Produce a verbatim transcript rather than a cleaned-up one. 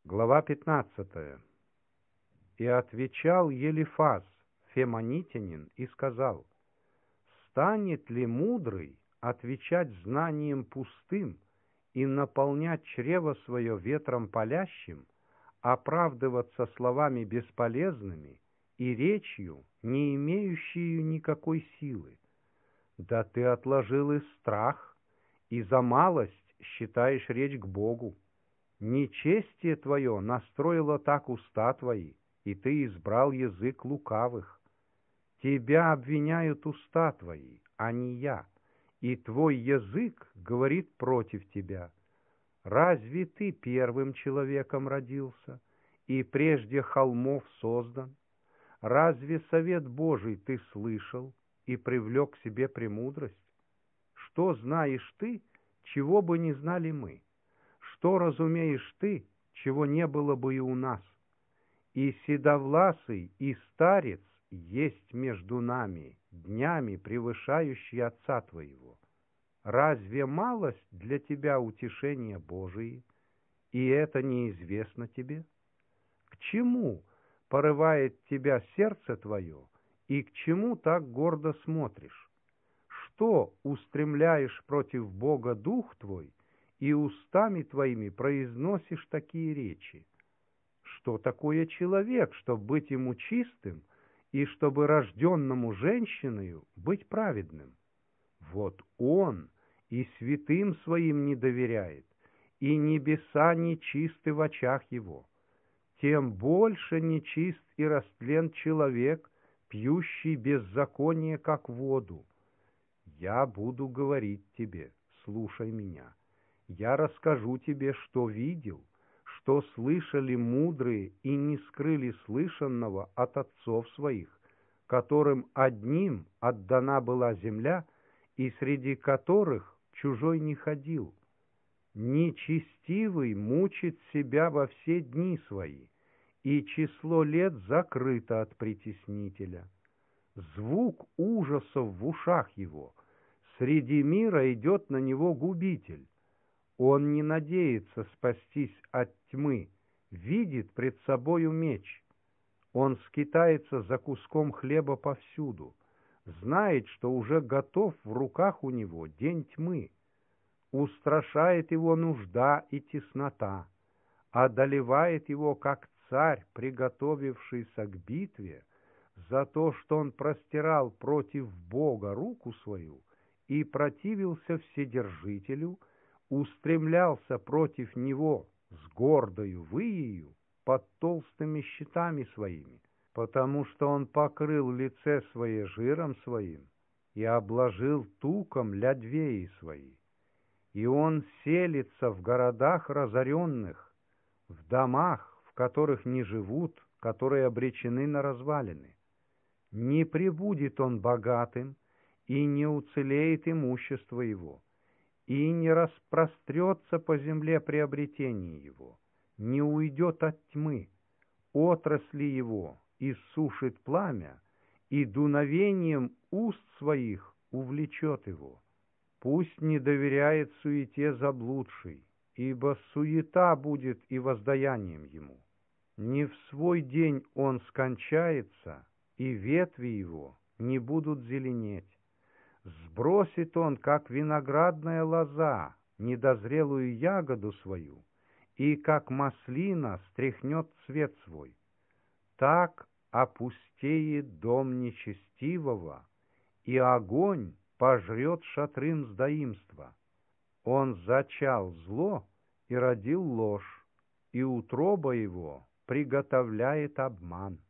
Глава пятнадцатая. «И отвечал Елифаз, фемонитянин, и сказал: станет ли мудрый отвечать знанием пустым и наполнять чрево свое ветром палящим, оправдываться словами бесполезными и речью, не имеющей никакой силы? Да ты отложил и страх, и за малость считаешь речь к Богу. Нечестие твое настроило так уста твои, и ты избрал язык лукавых. Тебя обвиняют уста твои, а не я, и твой язык говорит против тебя. Разве ты первым человеком родился, и прежде холмов создан? Разве совет Божий ты слышал и привлек к себе премудрость? Что знаешь ты, чего бы не знали мы? Что разумеешь ты, чего не было бы и у нас? И седовласый, и старец есть между нами, днями превышающий отца твоего. Разве малость для тебя утешения Божии, и это неизвестно тебе? К чему порывает тебя сердце твое, и к чему так гордо смотришь? Что устремляешь против Бога дух твой, и устами твоими произносишь такие речи? Что такое человек, чтобы быть ему чистым, и чтобы рожденному женщиною быть праведным? Вот он и святым своим не доверяет, и небеса нечисты в очах его. Тем больше нечист и растлен человек, пьющий беззаконие, как воду. Я буду говорить тебе, слушай меня. Я расскажу тебе, что видел, что слышали мудрые и не скрыли слышанного от отцов своих, которым одним отдана была земля, и среди которых чужой не ходил. Нечестивый мучит себя во все дни свои, и число лет закрыто от притеснителя. Звук ужасов в ушах его, среди мира идет на него губитель. Он не надеется спастись от тьмы, видит пред собою меч. Он скитается за куском хлеба повсюду, знает, что уже готов в руках у него день тьмы. Устрашает его нужда и теснота, одолевает его, как царь, приготовившийся к битве, за то, что он простирал против Бога руку свою и противился Вседержителю, устремлялся против него с гордою выею под толстыми щитами своими, потому что он покрыл лице свое жиром своим и обложил туком лядвеи свои. И он селится в городах разоренных, в домах, в которых не живут, которые обречены на развалины. Не пребудет он богатым, и не уцелеет имущество его, и не распрострется по земле приобретение его, не уйдет от тьмы, отрасли его иссушит пламя, и дуновением уст своих увлечет его. Пусть не доверяет суете заблудший, ибо суета будет и воздаянием ему. Не в свой день он скончается, и ветви его не будут зеленеть. Сбросит он, как виноградная лоза, недозрелую ягоду свою, и, как маслина, стряхнет цвет свой. Так опустеет дом нечестивого, и огонь пожрет шатры мздоимства. Он зачал зло и родил ложь, и утроба его приготовляет обман.